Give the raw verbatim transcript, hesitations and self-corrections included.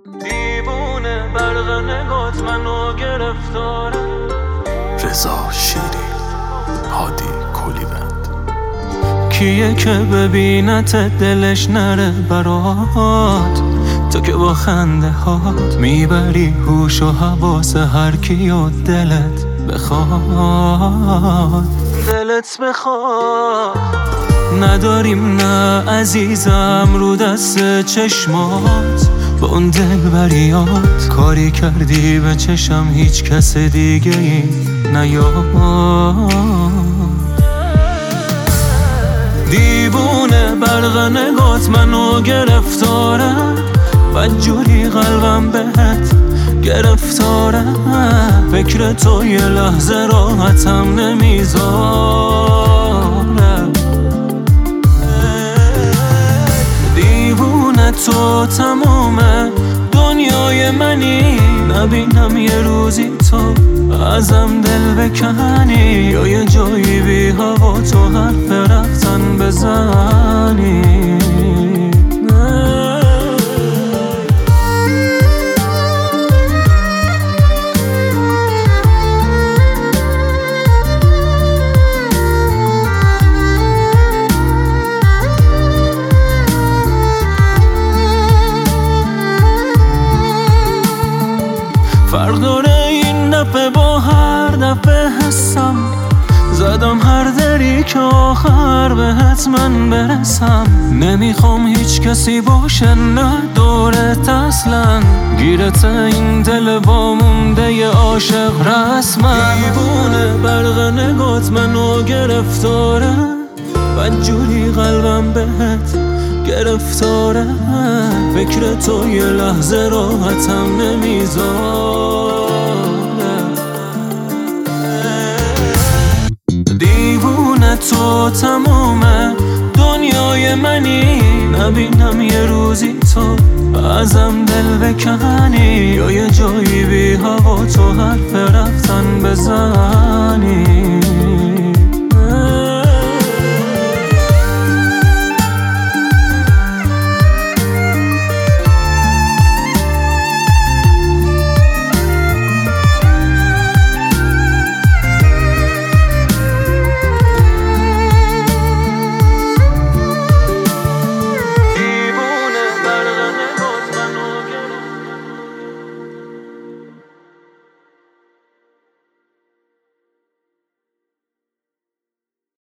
دیوونه برق نگات منو گرفتاره. رضا شیری، هادی کلیوند. کیه که ببینت دلش نره برات، تو که با خنده هات میبری هوش و حواس هر کی و دلت بخواد. دلت بخواد نداریم نه عزیزم، رو دست چشمات با اون دلبریات کاری کردی به چشم هیچ کس دیگه ای نیاد. دیوونه برق نگات منو گرفتاره، بدجوری قلبم بهت گرفتاره. فکر تو یه لحظه راحتم نمیذاره. دیوونه تو تموم دنیای منی، نبینم یه روزی تو ازم دل بکنی، یا یه جایی بی هوا تو حرف رفتن بزنی. فرق داره این دفعه با هر دفعه حسم، زدم هر دری که آخر بهت من برسم. نمیخوام هیچ کسی باشه نه دورت اصلا، گیرت این دل با مونده ی عاشق رسمم. دیوونه برق نگات منو گرفتاره، بدجوری قلبم بهت گرفتاره. فکر تو یه لحظه راحتم نمیذاره. دیوونه تو تموم دنیای منی، نبینم یه روزی تو ازم دل بکنی، یا یه جایی بی هوا تو حرف رفتن بزنی.